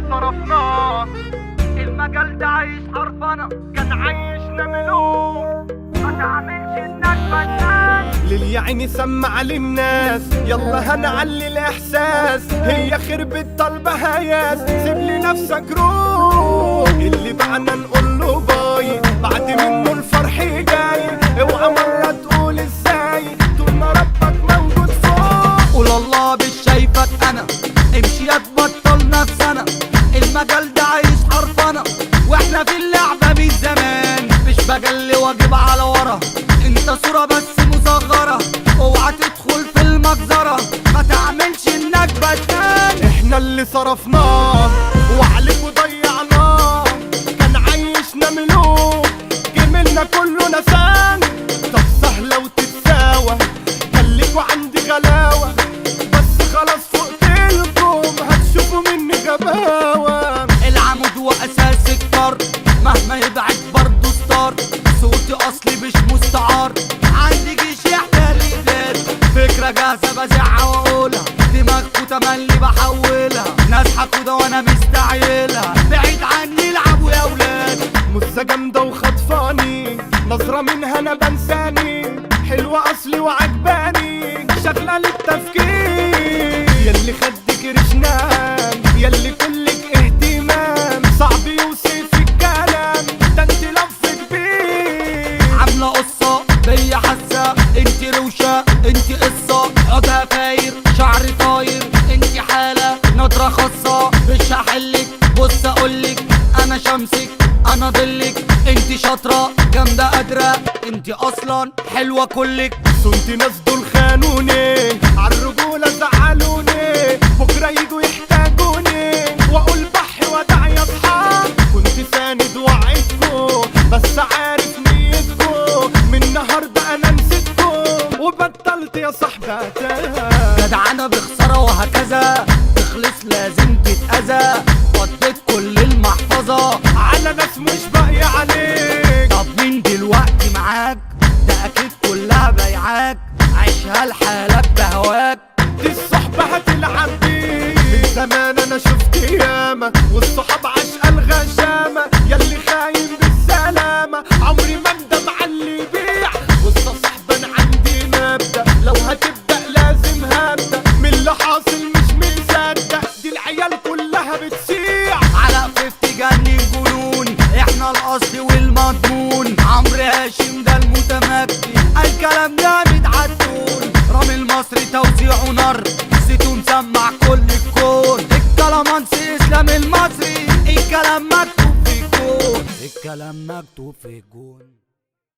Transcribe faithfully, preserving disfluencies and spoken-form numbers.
صرفناه المجال ده عايش حرفنة، كان عايشنا ملوك، ما تعملش انك فنان. للي عيني سمع للناس، يلا هنعلي الاحساس، هي خربت طلبها ياس، سيب لي نفسك روح. اللي بعنا نقول له باي، بعد منه الفرح جاي، اوعى مرة تقول ازاي، طول ما ربك موجود فوق. قول الله مش شايفك انا، امشي يا تبطل نفسنا، المجال ده عايش حرفنة، واحنا في اللعبة من زمان، مش بجلي واجيب على ورا، انت صورة بس مصغرة، اوعى تدخل في المجزرة، ما تعملش انك بدان. احنا اللي صرفناه وعليكوا ضيعناه، كان عايشنا ملوك، جميلنا كله نسان. طب سهلة وتتساوى، خليكوا عندي غلاوة، بس خلاص فوقتلكم هتشوفوا مني غباوة. العمود واساس الكار، مهما يبعد برضه ستار، صوتي اصلي مش مستعار، عندي جيش يحتل البلاد، فكرة جاهزة بزعها واقولها، دماغكوا تملي بحولها، ناس حقودة وانا مستعيلها، بعيد عني العبوا يا ولاد. مزة جامدة وخطفاني، نظرة منها انا بنساني، حلوة اصلي وعجباني، شغلة للتفكير، ياللي خدك رشنان، ياللي كلك اهتمام، صعب يوصف الكلام، ده انت لفت بيه. عاملة قصة بيا حاسة، انت روشة انت قصة، عودها فاير شعري طاير، انت حالة نظرة خاصة، مش هحلك بص اقولك، انا شمسك انا ضلك، انت شاطرة جامدة قادرة، انت اصلا حلوة كلك. صنت ناس دول خانوني، عالرجولة زعلوني، بكرة يجوا يحتاجوني، واقول بحي ودع يا اصحاب، كنت ساند وعدكو، بس عارف نيتكو، من النهاردة انا نسيتكو، وبطلت يا صاحبي جدعانة بخسارة وهكذا، تخلص لازم تتأذى، وديت كل المحفظة على ناس مش باقي عليك. طب مين دلوقتي معاك؟ ده اكيد كلها بايعاك، عيشها لحالك بهواك، دي الصحبة هتلعب بيك، من زمان انا شفت ياما، والصحاب عشقة الغشامة، ياللي خاين بالسلامة، عمري ما اندم على اللي يبيع، وسط صاحبة انا عندي مبدأ، لو هتبدأ لازم هبدأ، من اللي حاصل مش مصدق، دي العيال كلها بتسيع، على فيفتي جنن جنون، احنا الاصل والمضمون، عمرو هاشم ده المتمكن، الكلام جامد عالدون، رامي المصري توزيعه نار، سيتو مسمع كل الكون، الكلامانسي اسلام المصري، الكلام مكتوب في الجون، الكلام مكتوب في الجون.